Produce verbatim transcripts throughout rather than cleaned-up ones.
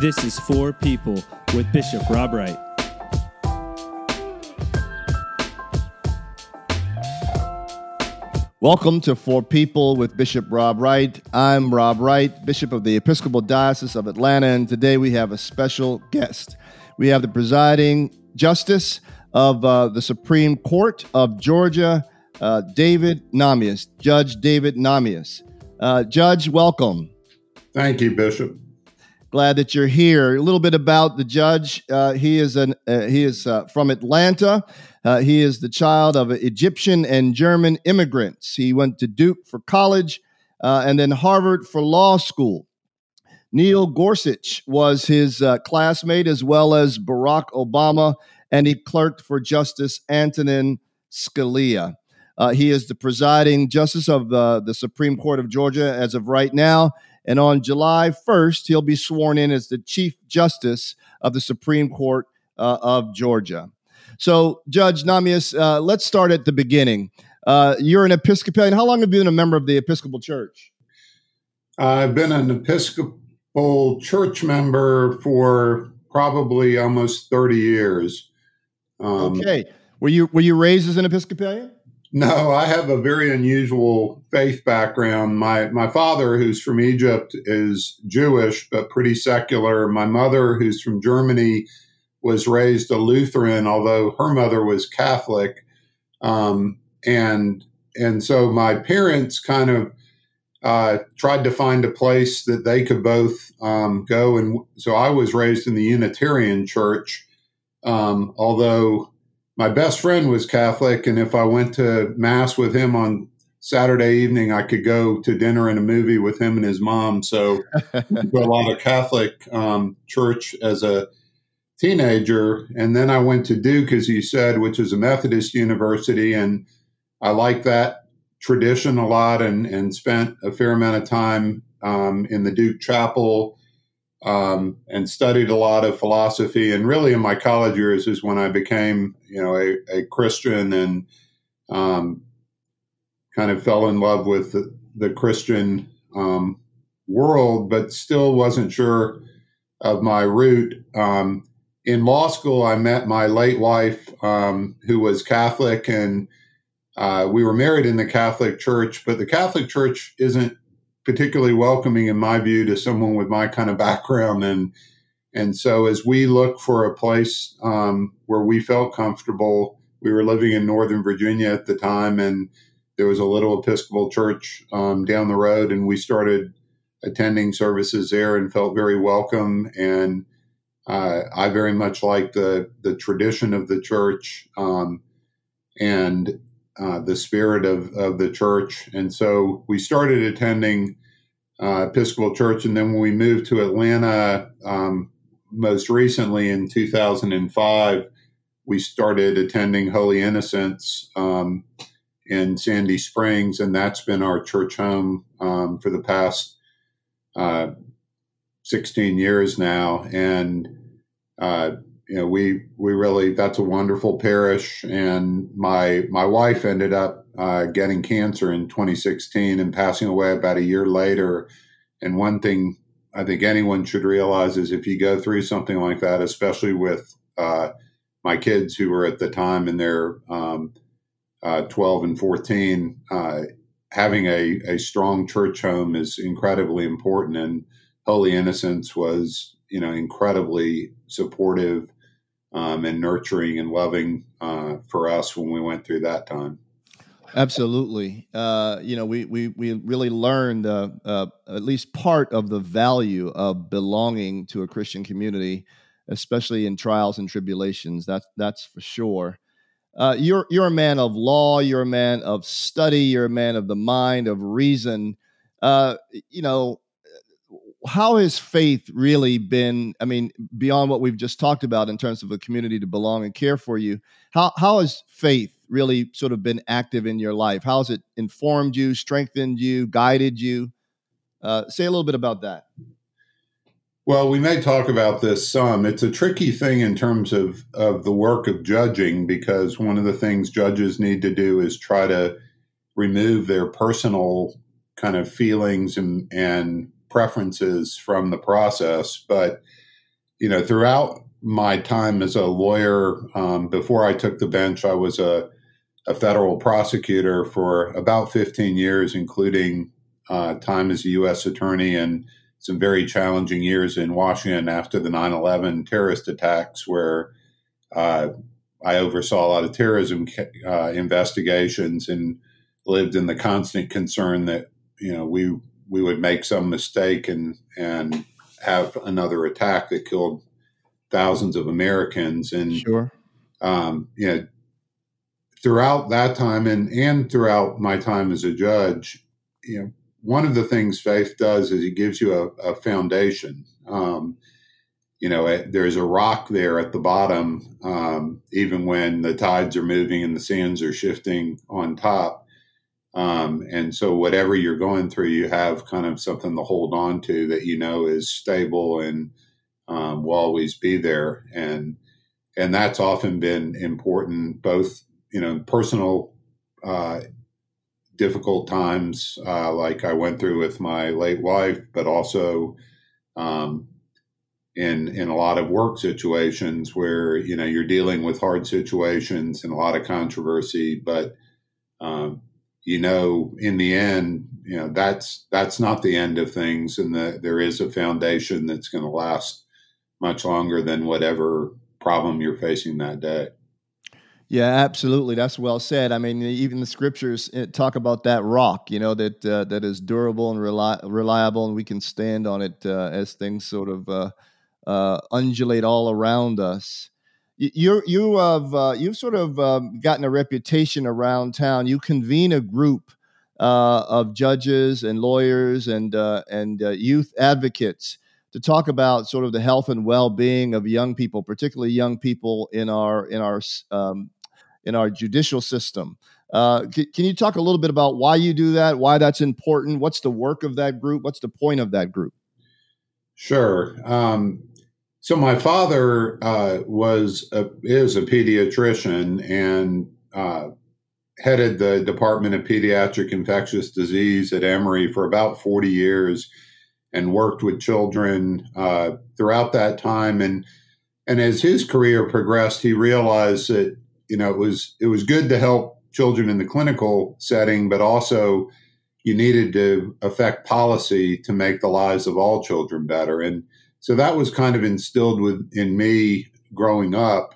This is For People with Bishop Rob Wright. Welcome to For People with Bishop Rob Wright. I'm Rob Wright, Bishop of the Episcopal Diocese of Atlanta, and today we have a special guest. We have the presiding justice of uh, the Supreme Court of Georgia, uh, David Nahmias, Judge David Nahmias. Uh, Judge, welcome. Thank you, Bishop. Glad that you're here. A little bit about the judge. Uh, he is an uh, he is uh, from Atlanta. Uh, he is the child of Egyptian and German immigrants. He went to Duke for college uh, and then Harvard for law school. Neil Gorsuch was his uh, classmate, as well as Barack Obama, and he clerked for Justice Antonin Scalia. Uh, he is the presiding justice of uh, the Supreme Court of Georgia as of right now. And on July first, he'll be sworn in as the Chief Justice of the Supreme Court uh, of Georgia. So, Judge Nahmias, uh, let's start at the beginning. Uh, you're an Episcopalian. How long have you been a member of the Episcopal Church? I've been an Episcopal Church member for probably almost thirty years. Um, okay. Were you were you raised as an Episcopalian? No, I have a very unusual faith background. My my father, who's from Egypt, is Jewish, but pretty secular. My mother, who's from Germany, was raised a Lutheran, although her mother was Catholic. Um, and and so my parents kind of uh, tried to find a place that they could both um, go. And so I was raised in the Unitarian Church, um, although my best friend was Catholic, and if I went to Mass with him on Saturday evening, I could go to dinner and a movie with him and his mom. So I went to a lot of Catholic um, church as a teenager. And then I went to Duke, as you said, which is a Methodist university, and I liked that tradition a lot and, and spent a fair amount of time um, in the Duke Chapel. Um, and studied a lot of philosophy. And really in my college years is when I became, you know, a, a Christian and um, kind of fell in love with the, the Christian um, world, but still wasn't sure of my route. Um, in law school, I met my late wife, um, who was Catholic, and uh, we were married in the Catholic Church, but the Catholic Church isn't particularly welcoming, in my view, to someone with my kind of background. And and so as we looked for a place um, where we felt comfortable, we were living in Northern Virginia at the time, and there was a little Episcopal church um, down the road, and we started attending services there and felt very welcome. And uh, I very much liked the, the tradition of the church um, and Uh, the spirit of, of the church. And so we started attending uh, Episcopal Church. And then when we moved to Atlanta, um, most recently in two thousand five, we started attending Holy Innocents um, in Sandy Springs. And that's been our church home um, for the past uh, sixteen years now. And uh You know, we we really, that's a wonderful parish. And my my wife ended up uh, getting cancer in twenty sixteen and passing away about a year later. And one thing I think anyone should realize is if you go through something like that, especially with uh, my kids who were at the time in their um, uh, twelve and fourteen, uh, having a, a strong church home is incredibly important. And Holy Innocents was, you know, incredibly supportive Um, and nurturing and loving uh, for us when we went through that time. Absolutely. Uh, you know, we we we really learned uh, uh, at least part of the value of belonging to a Christian community, especially in trials and tribulations. That's that's for sure. Uh, you're you're a man of law. You're a man of study. You're a man of the mind, of reason. Uh, you know. How has faith really been, I mean, beyond what we've just talked about in terms of a community to belong and care for you, how how has faith really sort of been active in your life? How has it informed you, strengthened you, guided you? Uh, say a little bit about that. Well, we may talk about this some. It's a tricky thing in terms of, of the work of judging, because one of the things judges need to do is try to remove their personal kind of feelings and, and preferences from the process. But you know, throughout my time as a lawyer, um, before I took the bench, I was a, a federal prosecutor for about fifteen years, including uh, time as a U S attorney and some very challenging years in Washington after the nine eleven terrorist attacks, where uh, I oversaw a lot of terrorism uh, investigations and lived in the constant concern that, you know, we we would make some mistake and and have another attack that killed thousands of Americans. And, Sure. um, you know, throughout that time and, and throughout my time as a judge, you know, one of the things faith does is it gives you a, a foundation. Um, you know, it, there's a rock there at the bottom, um, even when the tides are moving and the sands are shifting on top. Um, and so whatever you're going through, you have kind of something to hold on to that you know is stable and um, will always be there. And and that's often been important, both, you know, personal uh, difficult times uh, like I went through with my late wife, but also um, in in a lot of work situations where, you know, you're dealing with hard situations and a lot of controversy, but um, you know, in the end, you know, that's that's not the end of things, and that there is a foundation that's going to last much longer than whatever problem you're facing that day. Yeah, absolutely. That's well said. I mean, even the scriptures talk about that rock, you know, that uh, that is durable and reli- reliable, and we can stand on it uh, as things sort of uh, uh, undulate all around us. You you have uh, you've sort of um, gotten a reputation around town. You convene a group uh, of judges and lawyers and uh, and uh, youth advocates to talk about sort of the health and well-being of young people, particularly young people in our in our um, in our judicial system. Uh, c- can you talk a little bit about why you do that, why that's important? What's the work of that group? What's the point of that group? Sure. Um, so my father uh, was a, is a pediatrician and uh, headed the Department of Pediatric Infectious Disease at Emory for about forty years and worked with children uh, throughout that time. And and as his career progressed, he realized that, you know, it was it was good to help children in the clinical setting, but also you needed to affect policy to make the lives of all children better. And so that was kind of instilled with in me growing up.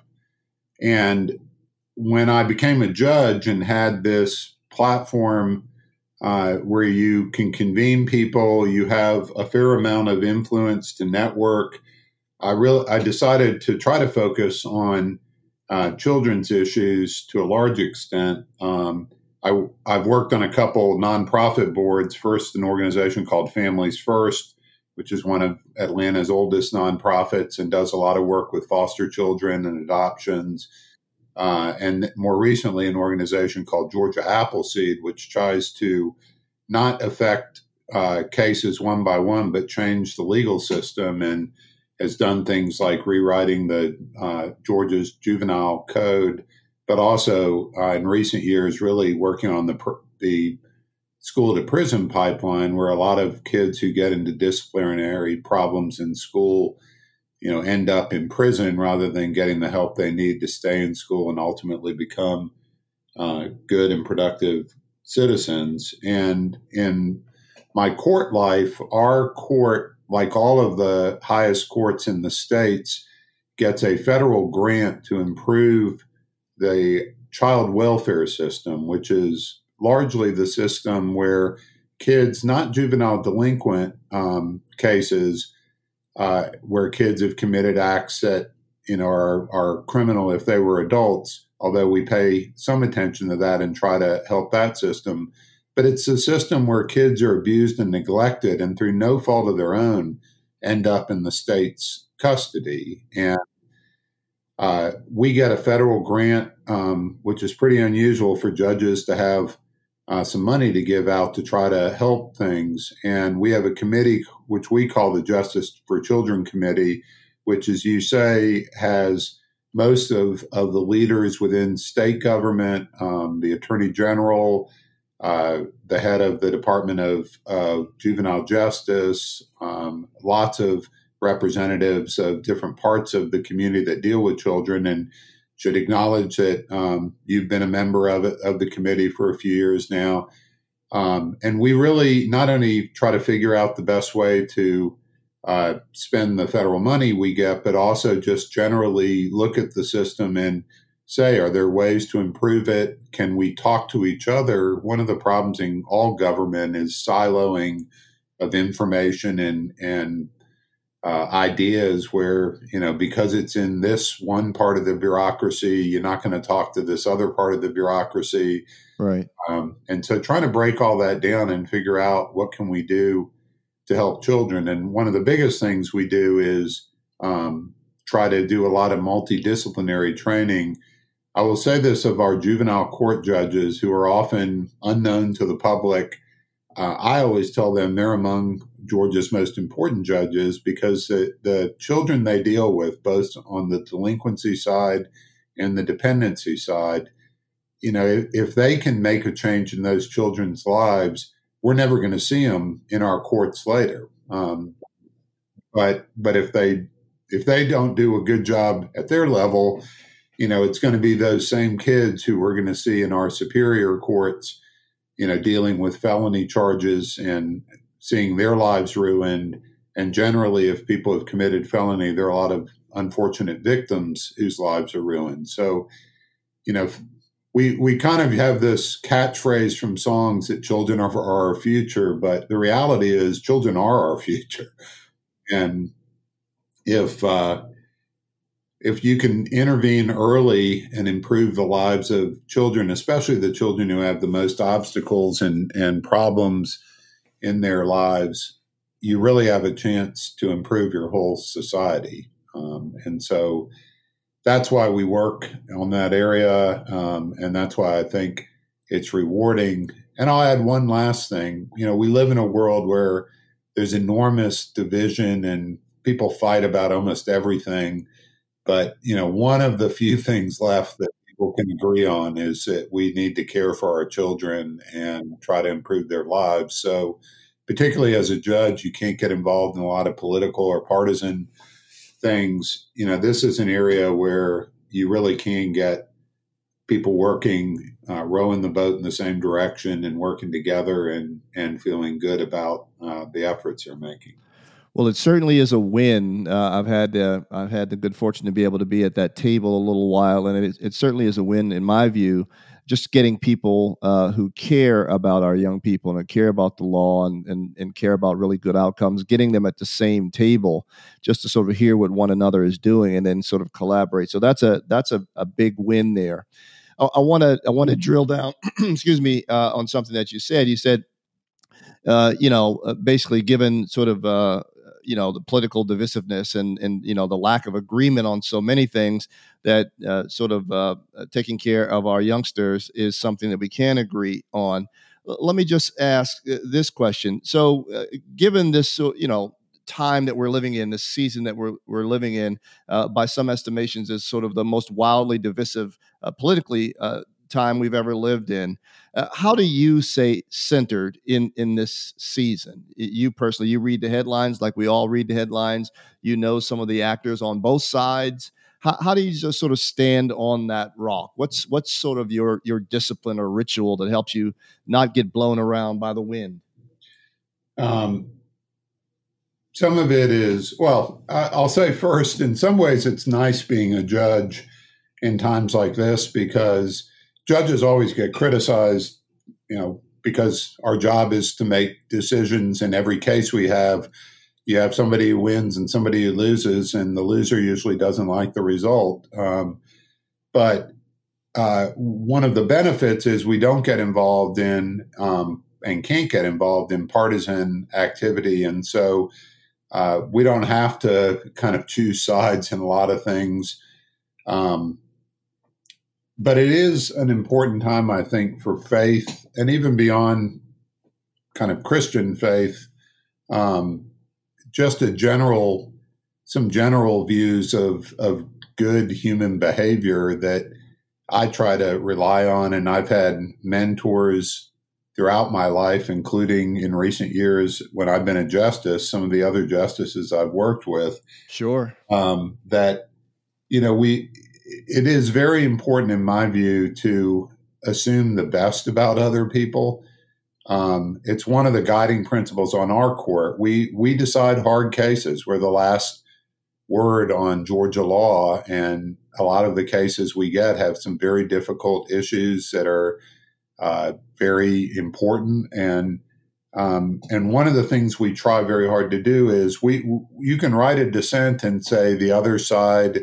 And when I became a judge and had this platform uh, where you can convene people, you have a fair amount of influence to network, I really I decided to try to focus on uh, children's issues to a large extent. Um, I, I've worked on a couple nonprofit boards. First, an organization called Families First, which is one of Atlanta's oldest nonprofits and does a lot of work with foster children and adoptions. Uh, and more recently, an organization called Georgia Appleseed, which tries to not affect uh, cases one by one, but change the legal system, and has done things like rewriting the uh, Georgia's juvenile code, but also uh, in recent years really working on the pr- the school to prison pipeline, where a lot of kids who get into disciplinary problems in school, you know, end up in prison rather than getting the help they need to stay in school and ultimately become uh, good and productive citizens. And in my court life, our court, like all of the highest courts in the states, gets a federal grant to improve the child welfare system, which is largely the system where kids, not juvenile delinquent um, cases, uh, where kids have committed acts that, you know, are, are criminal if they were adults, although we pay some attention to that and try to help that system. But it's a system where kids are abused and neglected and through no fault of their own end up in the state's custody. And uh, we get a federal grant, um, which is pretty unusual for judges to have uh, some money to give out to try to help things. And we have a committee, which we call the Justice for Children Committee, which, as you say, has most of, of the leaders within state government, um, the Attorney General, uh, the head of the Department of uh, Juvenile Justice, um, lots of representatives of different parts of the community that deal with children, and should acknowledge that um, you've been a member of it, of the committee for a few years now. Um, and we really not only try to figure out the best way to uh, spend the federal money we get, but also just generally look at the system and say, are there ways to improve it? Can we talk to each other? One of the problems in all government is siloing of information and, and uh, ideas where, you know, because it's in this one part of the bureaucracy, you're not going to talk to this other part of the bureaucracy. Right. Um, and so trying to break all that down and figure out what can we do to help children. And one of the biggest things we do is um, try to do a lot of multidisciplinary training. I will say this of our juvenile court judges, who are often unknown to the public. Uh, I always tell them they're among Georgia's most important judges because the, the children they deal with, both on the delinquency side and the dependency side, you know, if, if they can make a change in those children's lives, we're never going to see them in our courts later. Um, but but if they if they don't do a good job at their level, you know, it's going to be those same kids who we're going to see in our superior courts, you know, dealing with felony charges and seeing their lives ruined. And generally, if people have committed felony, there are a lot of unfortunate victims whose lives are ruined. So, you know, we we kind of have this catchphrase from songs that children are, are our future, but the reality is children are our future. And if uh, if you can intervene early and improve the lives of children, especially the children who have the most obstacles and, and problems in their lives, you really have a chance to improve your whole society. Um, and so that's why we work on that area. Um, and that's why I think it's rewarding. And I'll add one last thing. You know, we live in a world where there's enormous division and people fight about almost everything. But, you know, one of the few things left that people can agree on is that we need to care for our children and try to improve their lives. So particularly as a judge, you can't get involved in a lot of political or partisan things. You know, this is an area where you really can get people working, uh, rowing the boat in the same direction and working together and, and feeling good about uh, the efforts they're making. Well, it certainly is a win. Uh, I've had uh, I've had the good fortune to be able to be at that table a little while, and it, it certainly is a win in my view. Just getting people uh, who care about our young people and care about the law and, and and care about really good outcomes, getting them at the same table, just to sort of hear what one another is doing and then sort of collaborate. So that's a that's a, a big win there. I want to I want to drill down, excuse me, uh, on something that you said. You said, uh, you know, uh, basically given sort of uh, you know, the political divisiveness and, and, you know, the lack of agreement on so many things, that uh, sort of uh, taking care of our youngsters is something that we can agree on. L- let me just ask uh, this question. So uh, given this, uh, you know, time that we're living in, this season that we're, we're living in, uh, by some estimations is sort of the most wildly divisive uh, politically uh, time we've ever lived in. Uh, how do you say centered in, in this season? You personally, you read the headlines like we all read the headlines. You know some of the actors on both sides. How, how do you just sort of stand on that rock? What's what's sort of your your discipline or ritual that helps you not get blown around by the wind? Um, some of it is, well, I'll say first, in some ways it's nice being a judge in times like this because judges always get criticized, you know, because our job is to make decisions in every case we have. You have somebody who wins and somebody who loses, and the loser usually doesn't like the result. Um, but uh, one of the benefits is we don't get involved in um, and can't get involved in partisan activity. And so uh, we don't have to kind of choose sides in a lot of things. Um, But it is an important time, I think, for faith and even beyond kind of Christian faith, um, just a general, some general views of, of good human behavior that I try to rely on. And I've had mentors throughout my life, including in recent years when I've been a justice, some of the other justices I've worked with. Sure. Um, that, you know, we, it is very important in my view to assume the best about other people. Um, it's one of the guiding principles on our court. We, we decide hard cases. We're the last word on Georgia law. And a lot of the cases we get have some very difficult issues that are uh, very important. And um, and one of the things we try very hard to do is we you can write a dissent and say the other side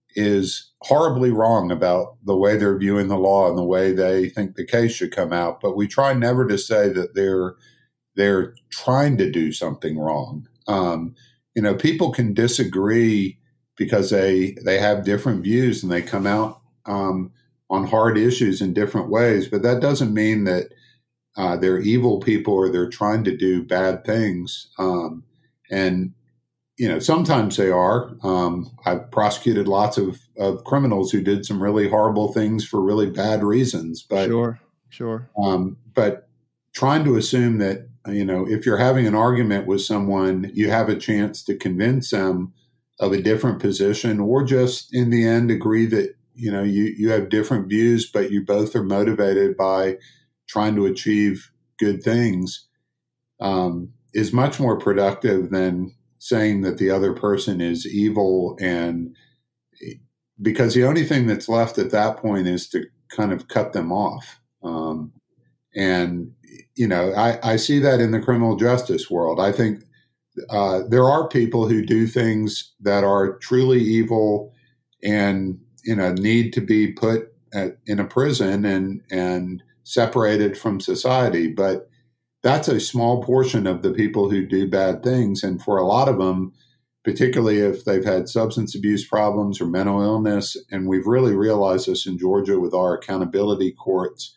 is horribly wrong about the way they're viewing the law and the way they think the case should come out. But we try never to say that they're they're trying to do something wrong. Um, you know, people can disagree because they they have different views and they come out um, on hard issues in different ways. But that doesn't mean that uh, they're evil people or they're trying to do bad things. Um, and you know, sometimes they are. Um, I've prosecuted lots of, of criminals who did some really horrible things for really bad reasons. But sure, sure. Um, but trying to assume that, you know, if you're having an argument with someone, you have a chance to convince them of a different position, or just in the end agree that, you know, you, you have different views, but you both are motivated by trying to achieve good things, um, is much more productive than saying that the other person is evil. And because the only thing that's left at that point is to kind of cut them off. Um, and, you know, I, I see that in the criminal justice world. I think uh, there are people who do things that are truly evil and, you know, need to be put at, in a prison and, and separated from society. But that's a small portion of the people who do bad things. And for a lot of them, particularly if they've had substance abuse problems or mental illness, and we've really realized this in Georgia with our accountability courts,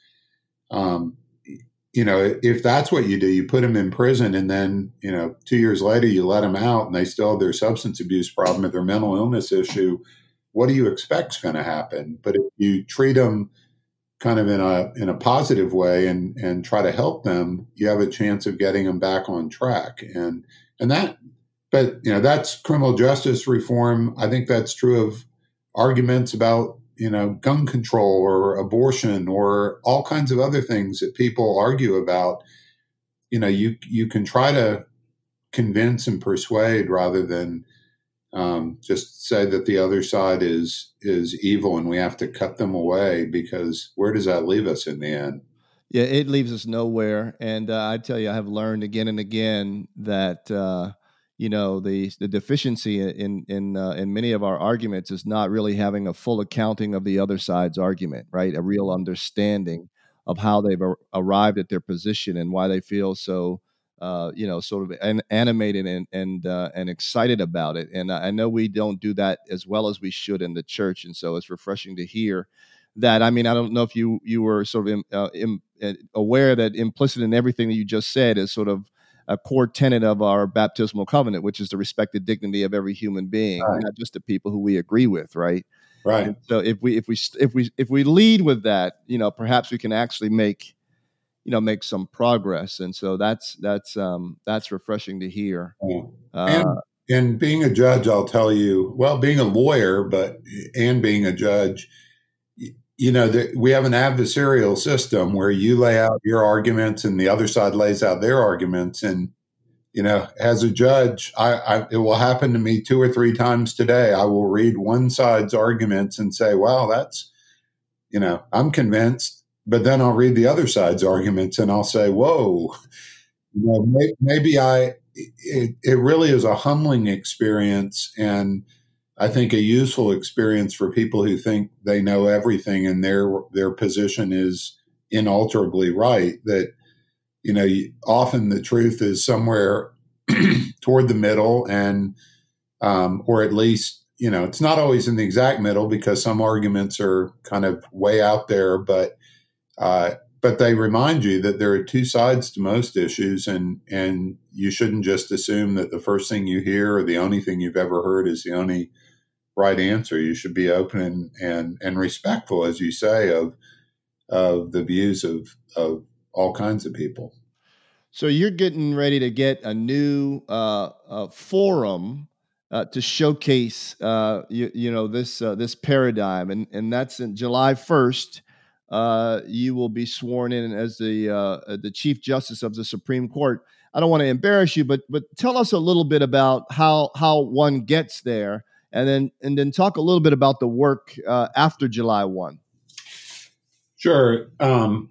um, you know, if that's what you do, you put them in prison and then, you know, two years later you let them out and they still have their substance abuse problem or their mental illness issue, what do you expect is going to happen? But if you treat them kind of in a in a positive way and and try to help them, you have a chance of getting them back on track. And and that, but you know, that's criminal justice reform. I think that's true of arguments about, you know, gun control or abortion or all kinds of other things that people argue about. You know, you you can try to convince and persuade rather than um, just say that the other side is is evil and we have to cut them away, because where does that leave us in the end? Yeah, it leaves us nowhere. And uh, I tell you, I have learned again and again that uh, you know the the deficiency in in uh, in many of our arguments is not really having a full accounting of the other side's argument, right? A real understanding of how they've ar- arrived at their position and why they feel so. Uh, you know, sort of an, animated and and uh, and excited about it. And I know we don't do that as well as we should in the church, and so it's refreshing to hear that. I mean, I don't know if you you were sort of in, uh, in, uh, aware that implicit in everything that you just said is sort of a core tenet of our baptismal covenant, which is to respect the dignity of every human being, right, not just the people who we agree with, right? Right. And so if we if we if we if we lead with that, you know, perhaps we can actually make you know, make some progress. And so that's, that's, um, that's refreshing to hear. Yeah. Uh, and, and being a judge, I'll tell you, well, being a lawyer, but, and being a judge, you know, the, we have an adversarial system where you lay out your arguments and the other side lays out their arguments. And, you know, as a judge, I, I it will happen to me two or three times today. I will read one side's arguments and say, well, that's, you know, I'm convinced. But then I'll read the other side's arguments and I'll say, whoa, you know, maybe, maybe I, it, it really is a humbling experience. And I think a useful experience for people who think they know everything and their, their position is inalterably right. That, you know, often the truth is somewhere toward the middle, and, um, or at least, you know, it's not always in the exact middle because some arguments are kind of way out there, but Uh, but they remind you that there are two sides to most issues, and and you shouldn't just assume that the first thing you hear or the only thing you've ever heard is the only right answer. You should be open and and, and respectful, as you say, of of the views of of all kinds of people. So you're getting ready to get a new uh, uh, forum uh, to showcase, uh, you, you know, this uh, this paradigm, and and that's in July first. Uh, you will be sworn in as the uh, the Chief Justice of the Supreme Court. I don't want to embarrass you, but but tell us a little bit about how how one gets there, and then and then talk a little bit about the work uh, after July first. Sure. Um,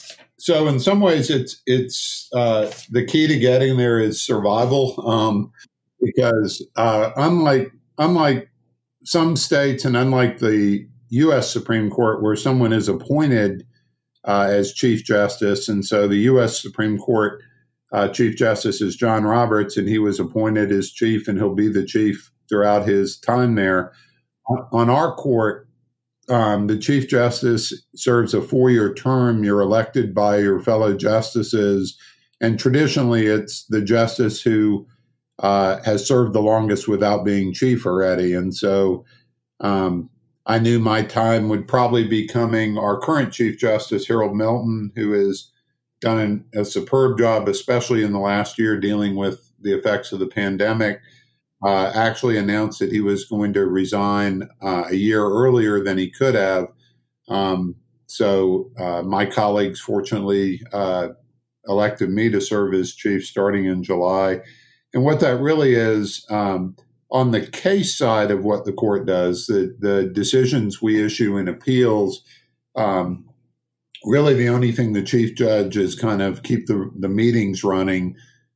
so in some ways, it's it's uh, the key to getting there is survival, um, because uh, unlike unlike some states and unlike the U S Supreme Court, where someone is appointed uh, as Chief Justice, and so the U S Supreme Court uh, Chief Justice is John Roberts, and he was appointed as chief, and he'll be the chief throughout his time there. On our court, Um, the Chief Justice serves a four-year term. You're elected by your fellow justices, and traditionally it's the justice who uh, has served the longest without being chief already. And so um, I knew my time would probably be coming. Our current Chief Justice, Harold Milton, who has done a superb job, especially in the last year, dealing with the effects of the pandemic, Uh, actually announced that he was going to resign uh, a year earlier than he could have. Um, so uh, my colleagues fortunately uh, elected me to serve as chief starting in July. And what that really is, um, on the case side of what the court does, the, the decisions we issue in appeals, um, really the only thing the chief judge is kind of keep the, the meetings running.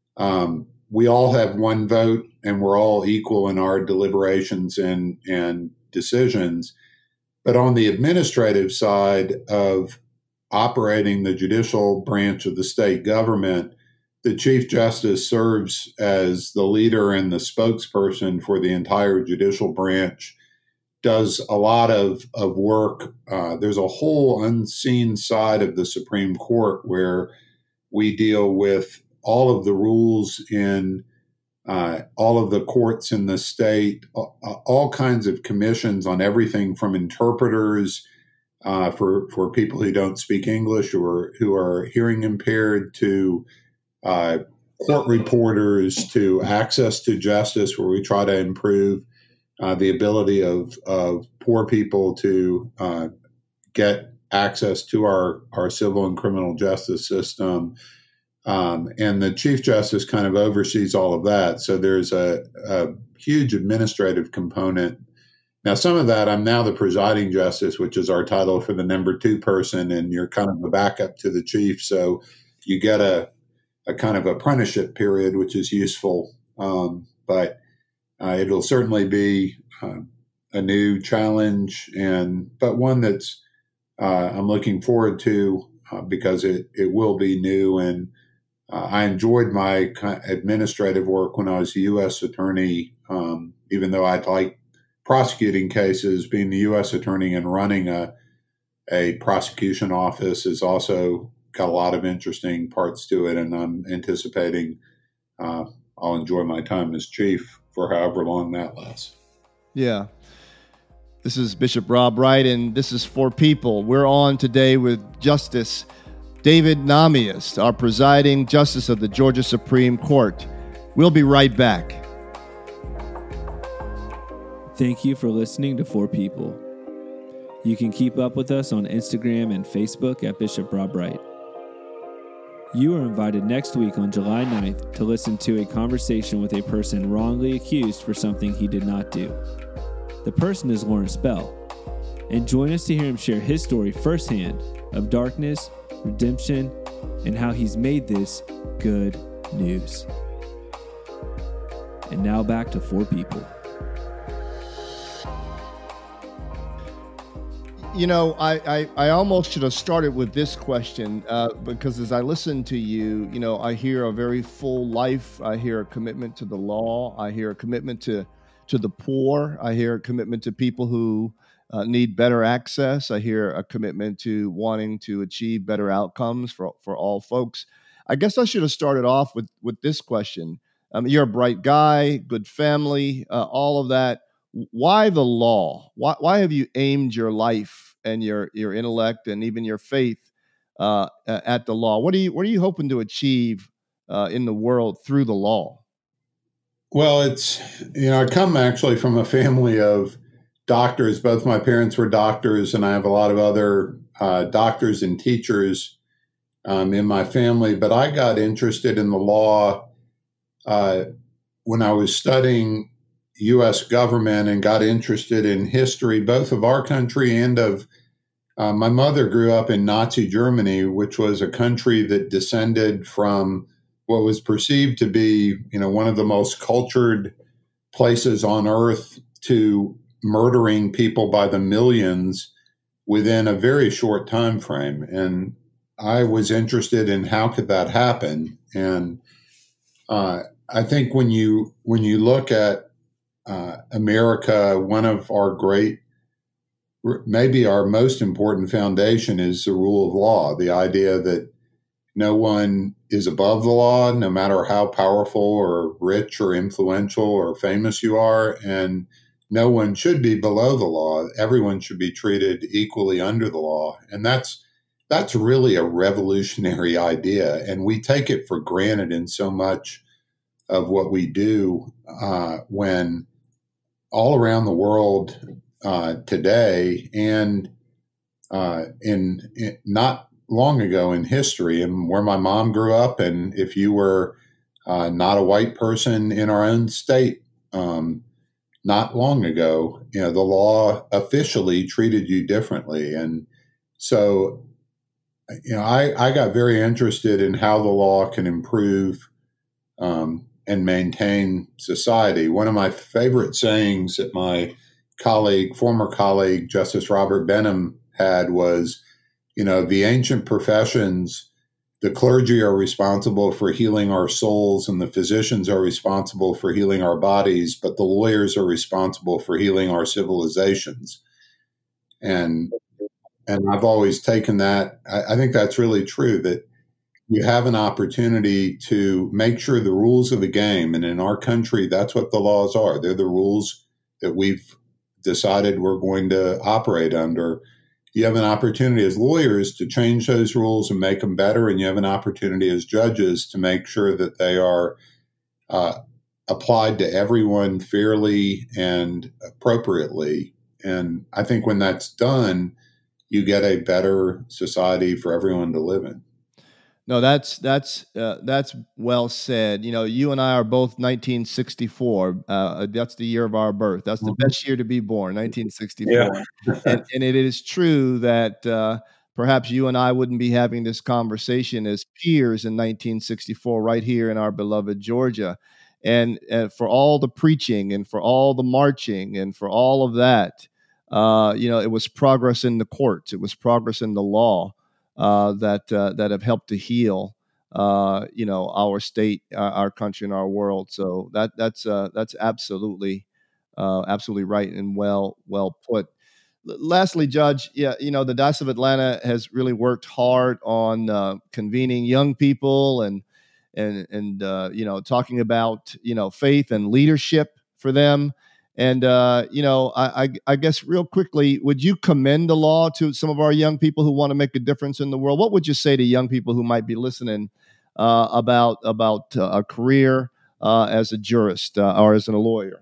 Um, we all have one vote, and we're all equal in our deliberations and, and decisions. But on the administrative side of operating the judicial branch of the state government, the Chief Justice serves as the leader and the spokesperson for the entire judicial branch, does a lot of, of work. Uh, there's a whole unseen side of the Supreme Court where we deal with all of the rules in uh, all of the courts in the state, all, all kinds of commissions on everything from interpreters uh, for for people who don't speak English or who are hearing impaired to uh, court reporters to access to justice, where we try to improve uh, the ability of, of poor people to uh, get access to our, our civil and criminal justice system. Um, and the Chief Justice kind of oversees all of that. So there's a, a huge administrative component. Now, some of that, I'm now the presiding justice, which is our title for the number two person, and you're kind of the backup to the chief. So you get a, a kind of apprenticeship period, which is useful. Um, but uh, it'll certainly be uh, a new challenge, and but one that's uh, I'm looking forward to uh, because it, it will be new. And Uh, I enjoyed my administrative work when I was a U S attorney, um, even though I'd like prosecuting cases. Being the U S attorney and running a, a prosecution office has also got a lot of interesting parts to it, and I'm anticipating uh, I'll enjoy my time as chief for however long that lasts. Yeah. This is Bishop Rob Wright, and this is For People. We're on today with Justice David Namias, our presiding justice of the Georgia Supreme Court. We'll be right back. Thank you for listening to For People. You can keep up with us on Instagram and Facebook at Bishop Rob Wright. You are invited next week on July ninth to listen to a conversation with a person wrongly accused for something he did not do. The person is Lawrence Bell, and join us to hear him share his story firsthand of darkness, redemption, and how he's made this good news. And now back to For People. You know, I, I, I almost should have started with this question uh, because as I listen to you, you know, I hear a very full life. I hear a commitment to the law. I hear a commitment to, to the poor. I hear a commitment to people who uh, need better access. I hear a commitment to wanting to achieve better outcomes for, for all folks. I guess I should have started off with, with this question. Um, you're a bright guy, good family, uh, all of that. Why the law? Why, why have you aimed your life and your, your intellect and even your faith uh, at the law? What are you What are you hoping to achieve uh, in the world through the law? Well, it's, you know, I come actually from a family of doctors. Both my parents were doctors, and I have a lot of other uh, doctors and teachers um, in my family. But I got interested in the law uh, when I was studying U S government and got interested in history, both of our country and of uh, my mother grew up in Nazi Germany, which was a country that descended from what was perceived to be, you know, one of the most cultured places on earth, to murdering people by the millions within a very short time frame. And I was interested in how could that happen. And uh, I think when you when you look at uh, America, one of our great, maybe our most important foundation is the rule of law, the idea that no one is above the law, no matter how powerful or rich or influential or famous you are, and no one should be below the law. Everyone should be treated equally under the law. And that's that's really a revolutionary idea, and we take it for granted in so much of what we do uh, when all around the world uh, today and uh, in, in not long ago in history, and where my mom grew up, and if you were uh, not a white person in our own state um, not long ago, you know, the law officially treated you differently. And so, you know, I, I got very interested in how the law can improve um, and maintain society. One of my favorite sayings that my colleague, former colleague, Justice Robert Benham had was, you know, the ancient professions, the clergy are responsible for healing our souls and the physicians are responsible for healing our bodies, but the lawyers are responsible for healing our civilizations. And and I've always taken that. I, I think that's really true, that you have an opportunity to make sure the rules of the game, and in our country, that's what the laws are. They're the rules that we've decided we're going to operate under. You have an opportunity as lawyers to change those rules and make them better, and you have an opportunity as judges to make sure that they are uh, applied to everyone fairly and appropriately. And I think when that's done, you get a better society for everyone to live in. No, that's that's uh, that's well said. You know, you and I are both nineteen sixty-four. Uh, that's the year of our birth. That's the mm-hmm. best year to be born, nineteen sixty-four. Yeah. and, and it is true that uh, perhaps you and I wouldn't be having this conversation as peers in nineteen sixty-four, right here in our beloved Georgia. And uh, for all the preaching and for all the marching and for all of that, uh, you know, it was progress in the courts. It was progress in the law. Uh, that uh, that have helped to heal, uh, you know, our state, our, our country, and our world. So that that's uh, that's absolutely, uh, absolutely right and well well put. L- lastly, Judge, yeah, you know, the Diocese of Atlanta has really worked hard on uh, convening young people and and and uh, you know, talking about, you know, faith and leadership for them. And, uh, you know, I, I, I guess real quickly, would you commend the law to some of our young people who want to make a difference in the world? What would you say to young people who might be listening uh, about about uh, a career uh, as a jurist uh, or as a lawyer?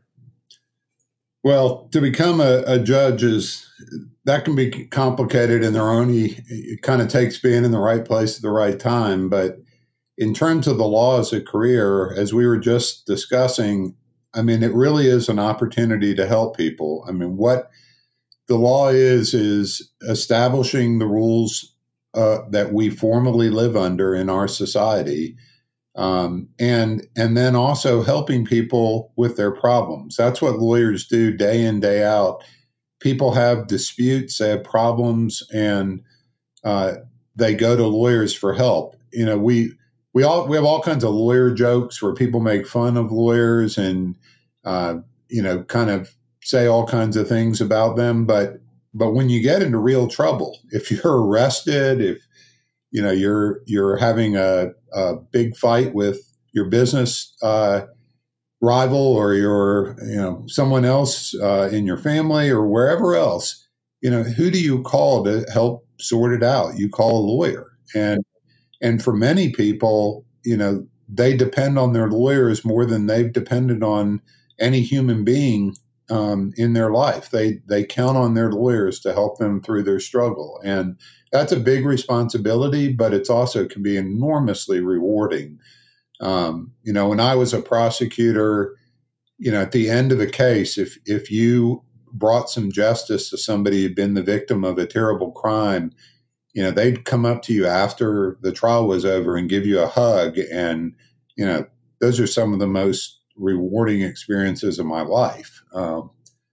Well, to become a, a judge is that can be complicated in their own. It kind of takes being in the right place at the right time. But in terms of the law as a career, as we were just discussing, I mean, it really is an opportunity to help people. I mean, what the law is, is establishing the rules uh, that we formally live under in our society, um, and and then also helping people with their problems. That's what lawyers do day in, day out. People have disputes, they have problems, and uh, they go to lawyers for help. You know, we we all we have all kinds of lawyer jokes where people make fun of lawyers and uh, you know, kind of say all kinds of things about them. But but when you get into real trouble, if you're arrested, if you know you're you're having a, a big fight with your business uh, rival or your you know someone else uh, in your family or wherever else, you know, who do you call to help sort it out? You call a lawyer. And and for many people, you know, they depend on their lawyers more than they've depended on any human being um, in their life. They they count on their lawyers to help them through their struggle, and that's a big responsibility. But it's also can be enormously rewarding. Um, you know, when I was a prosecutor, you know, at the end of a case, if if you brought some justice to somebody who'd been the victim of a terrible crime, you know, they'd come up to you after the trial was over and give you a hug. And, you know, those are some of the most rewarding experiences of my life. Um,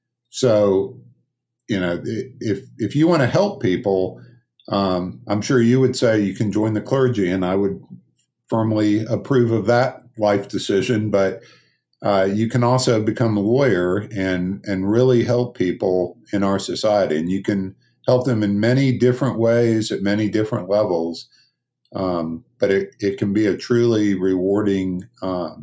so, you know, if, if you want to help people, um, I'm sure you would say you can join the clergy, and I would firmly approve of that life decision. But uh, you can also become a lawyer and, and really help people in our society. And you can help them in many different ways at many different levels. Um, but it, it can be a truly rewarding um,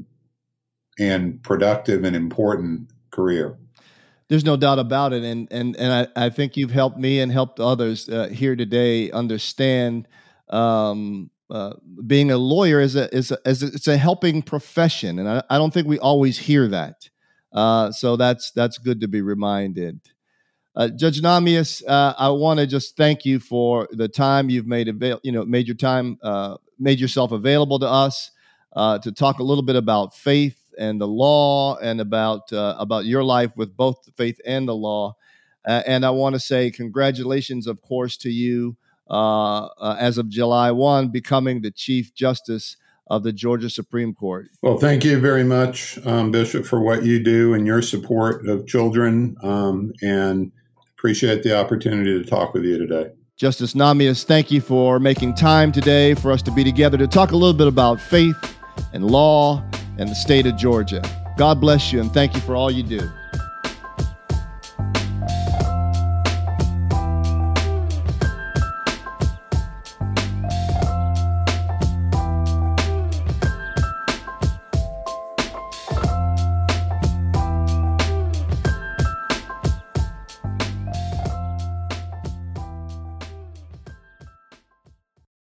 and productive and important career. There's no doubt about it. And and and I, I think you've helped me and helped others uh, here today understand um, uh, being a lawyer is a, is a, is a, it's a helping profession. And I, I don't think we always hear that. Uh, so that's that's good to be reminded. Uh, Judge Nahmias, uh, I want to just thank you for the time you've made avail- you know, made your time, uh, made yourself available to us uh, to talk a little bit about faith and the law, and about uh, about your life with both the faith and the law. Uh, and I want to say congratulations, of course, to you uh, uh, as of July first, becoming the Chief Justice of the Georgia Supreme Court. Well, thank you very much, um, Bishop, for what you do and your support of children, um, and appreciate the opportunity to talk with you today. Justice Nahmias, thank you for making time today for us to be together to talk a little bit about faith and law and the state of Georgia. God bless you, and thank you for all you do.